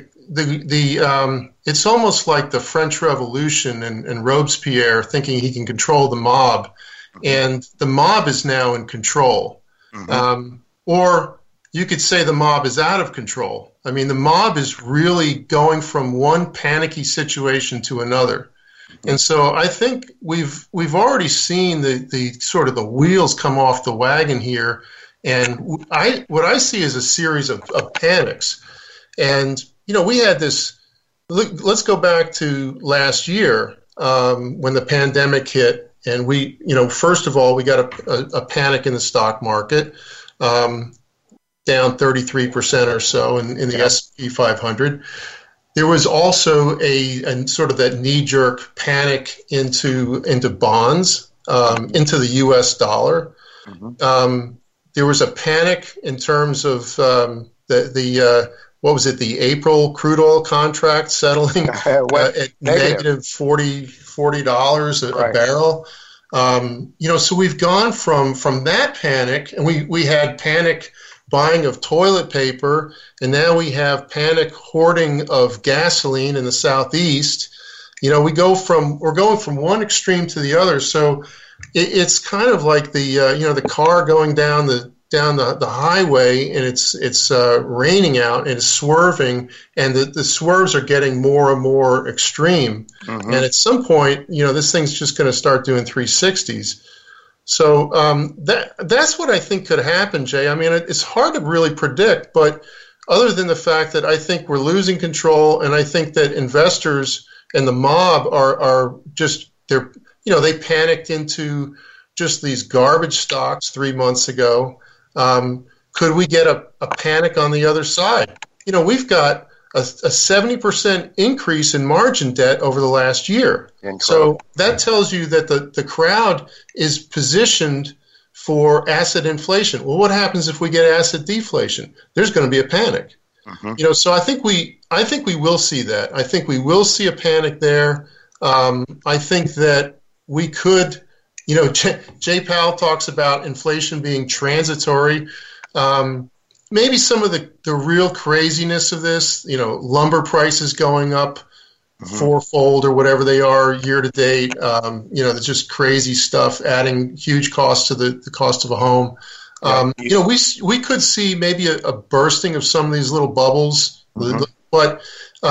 it's almost like the French Revolution and Robespierre thinking he can control the mob, and the mob is now in control. Or you could say the mob is out of control. I mean, the mob is really going from one panicky situation to another. And so I think we've already seen the sort of the wheels come off the wagon here. And what I see is a series of panics. And, we had this, let's go back to last year when the pandemic hit. And we, first of all, we got a panic in the stock market, down 33% or so in the S&P 500. there was also a sort of that knee-jerk panic into bonds, into the U.S. dollar. Mm-hmm. There was a panic in terms of what was it? The April crude oil contract settling at negative $40 a barrel. So we've gone from that panic, and we had panic buying of toilet paper, and now we have panic hoarding of gasoline in the Southeast. We're going from one extreme to the other. So it's kind of like the car going down the highway, and it's raining out and it's swerving, and the swerves are getting more and more extreme. Mm-hmm. And at some point, this thing's just going to start doing 360s. So that's what I think could happen, Jay. I mean, it's hard to really predict, but other than the fact that I think we're losing control, and I think that investors and the mob are just they panicked into just these garbage stocks 3 months ago. Could we get a panic on the other side? We've got a 70% increase in margin debt over the last year. Incredible. So that tells you that the crowd is positioned for asset inflation. Well, what happens if we get asset deflation? There's going to be a panic. Mm-hmm. So I think we will see that. I think we will see a panic there. I think that we could. Jay Powell talks about inflation being transitory. Maybe some of the real craziness of this, lumber prices going up fourfold or whatever they are year to date. There's just crazy stuff, adding huge costs to the cost of a home. We could see maybe a bursting of some of these little bubbles, but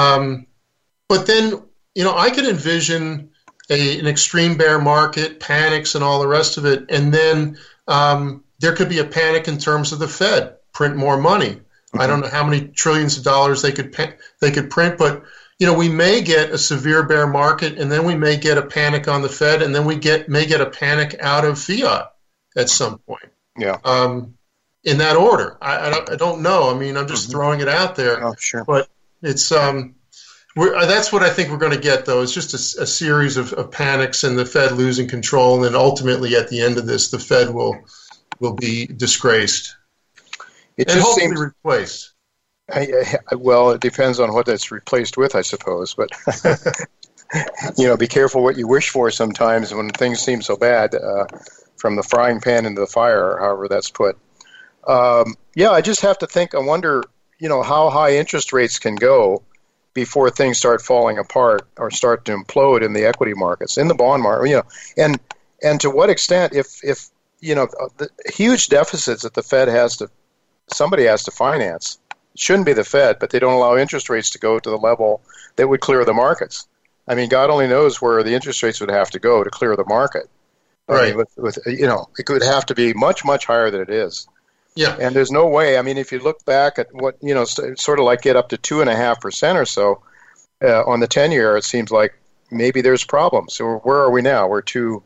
then I could envision an extreme bear market, panics, and all the rest of it, and then there could be a panic in terms of the Fed print more money. Mm-hmm. I don't know how many trillions of dollars they could print, but we may get a severe bear market, and then we may get a panic on the Fed, and then we may get a panic out of fiat at some point. Yeah. In that order, I don't know. I mean, I'm just throwing it out there. Oh, sure. But it's that's what I think we're going to get, though. It's just a series of panics and the Fed losing control, and then ultimately at the end of this, the Fed will be disgraced. And hopefully replaced. Well, it depends on what that's replaced with, I suppose. But, be careful what you wish for sometimes when things seem so bad, from the frying pan into the fire, however that's put. I just have to think, I wonder, how high interest rates can go before things start falling apart or start to implode in the equity markets, in the bond market, and to what extent, if the huge deficits that the Fed somebody has to finance. It shouldn't be the Fed, but they don't allow interest rates to go to the level that would clear the markets. I mean, God only knows where the interest rates would have to go to clear the market. Right. I mean, it could have to be much, much higher than it is. Yeah. And there's no way. I mean, if you look back at what, sort of like get up to 2.5% or so on the 10-year, it seems like maybe there's problems. So where are we now? We're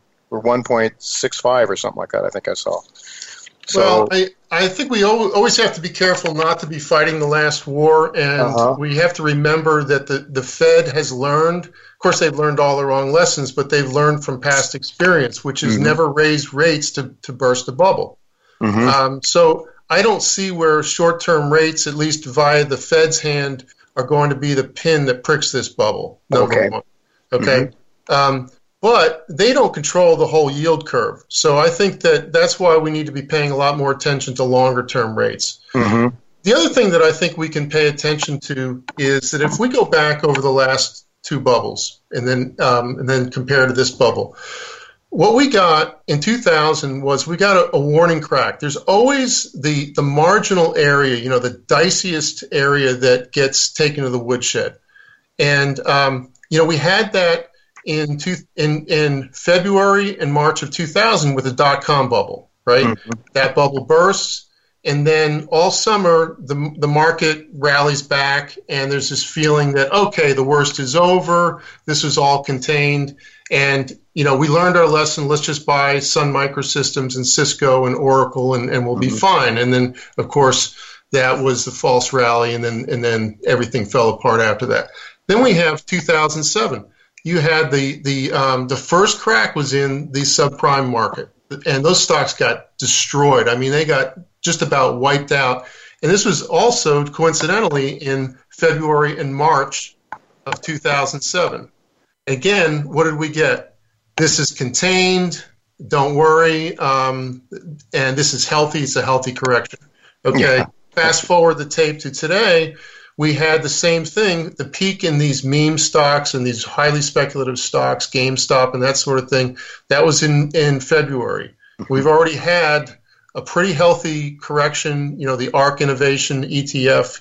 1.65 or something like that, I think I saw. So, well, I think we always have to be careful not to be fighting the last war, and we have to remember that the Fed has learned. Of course, they've learned all the wrong lessons, but they've learned from past experience, which is never raise rates to burst a bubble. Mm-hmm. So I don't see where short-term rates, at least via the Fed's hand, are going to be the pin that pricks this bubble. Number one. Okay. Mm-hmm. But they don't control the whole yield curve. So I think that's why we need to be paying a lot more attention to longer-term rates. Mm-hmm. The other thing that I think we can pay attention to is that if we go back over the last two bubbles and then compare to this bubble, what we got in 2000 was we got a warning crack. There's always the marginal area, the diciest area that gets taken to the woodshed. And, we had that in February and March of 2000 with the dot-com bubble, right? Mm-hmm. That bubble bursts, and then all summer the market rallies back, and there's this feeling that, okay, the worst is over, this is all contained, and, we learned our lesson, let's just buy Sun Microsystems and Cisco and Oracle, and we'll be fine. And then, of course, that was the false rally, and then everything fell apart after that. Then we have 2007. You had the first crack was in the subprime market, and those stocks got destroyed. I mean, they got just about wiped out. And this was also coincidentally in February and March of 2007. Again, what did we get? This is contained. Don't worry. And this is healthy. It's a healthy correction. Okay. Yeah. Fast forward the tape to today. We had the same thing, the peak in these meme stocks and these highly speculative stocks, GameStop and that sort of thing. That was in February. We've already had a pretty healthy correction, the ARK Innovation ETF.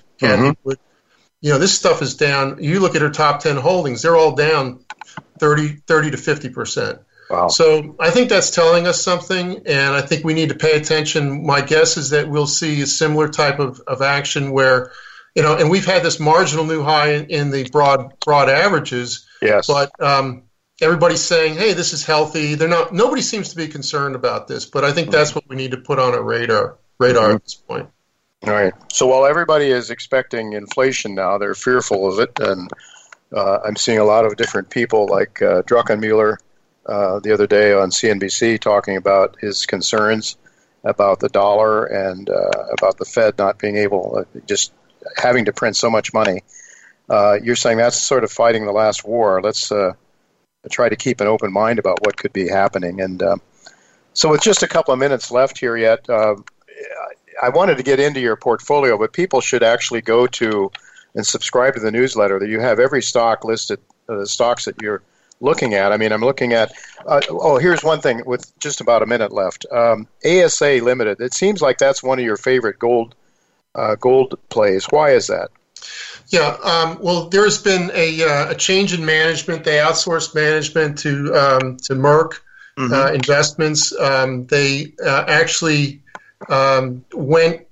This stuff is down. You look at her top 10 holdings, they're all down 30 to 50%. Wow. So I think that's telling us something, and I think we need to pay attention. My guess is that we'll see a similar type of action where, and we've had this marginal new high in the broad averages. Yes. But everybody's saying, hey, this is healthy. Nobody seems to be concerned about this, but I think that's what we need to put on our radar at this point. All right. So while everybody is expecting inflation now, they're fearful of it, and I'm seeing a lot of different people like Druckenmiller the other day on CNBC talking about his concerns about the dollar and about the Fed not being able, just having to print so much money. You're saying that's sort of fighting the last war. Let's try to keep an open mind about what could be happening. And so with just a couple of minutes left here yet, I wanted to get into your portfolio, but people should actually go to and subscribe to the newsletter. That you have every stock listed, the stocks that you're looking at. I mean, I'm looking at, here's one thing with just about a minute left. ASA Limited, it seems like that's one of your favorite gold plays. Why is that? Yeah, well, there's been a change in management. They outsourced management to Merck Investments. They actually went.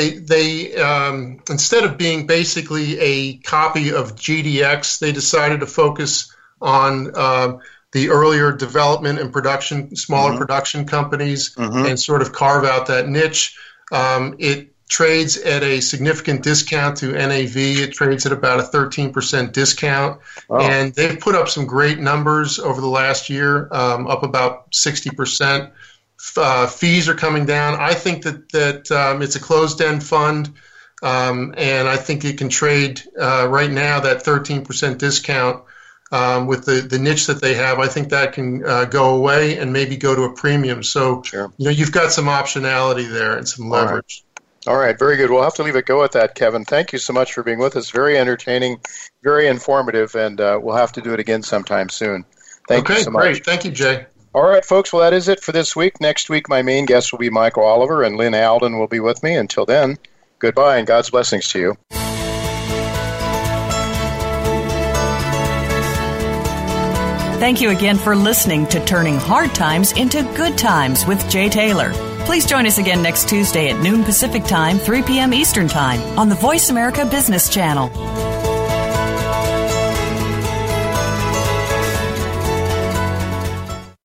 They instead of being basically a copy of GDX, they decided to focus on the earlier development and production, smaller production companies, and sort of carve out that niche. It trades at a significant discount to NAV. It trades at about a 13% discount. Oh. And they've put up some great numbers over the last year, up about 60%. Fees are coming down. I think that it's a closed-end fund, and I think it can trade right now that 13% discount with the niche that they have. I think that can go away and maybe go to a premium. So you've got some optionality there and some leverage. All right, very good. We'll have to leave it go at that, Kevin. Thank you so much for being with us. Very entertaining, very informative, and we'll have to do it again sometime soon. Thank you so much. Great. Thank you, Jay. All right, folks. Well, that is it for this week. Next week, my main guest will be Michael Oliver, and Lynn Alden will be with me. Until then, goodbye and God's blessings to you. Thank you again for listening to Turning Hard Times into Good Times with Jay Taylor. Please join us again next Tuesday at noon Pacific Time, 3 p.m. Eastern Time on the Voice America Business Channel.